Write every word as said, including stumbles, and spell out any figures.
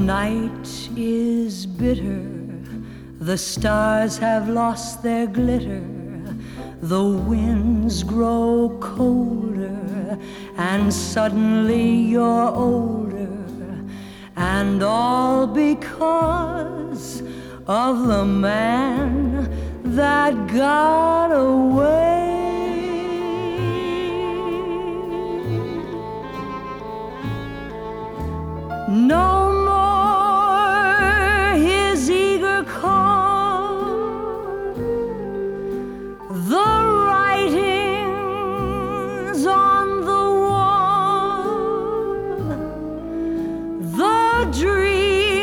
night is bitter, the stars have lost their glitter, the winds grow colder, and suddenly you're older, and all because of the man that got away. No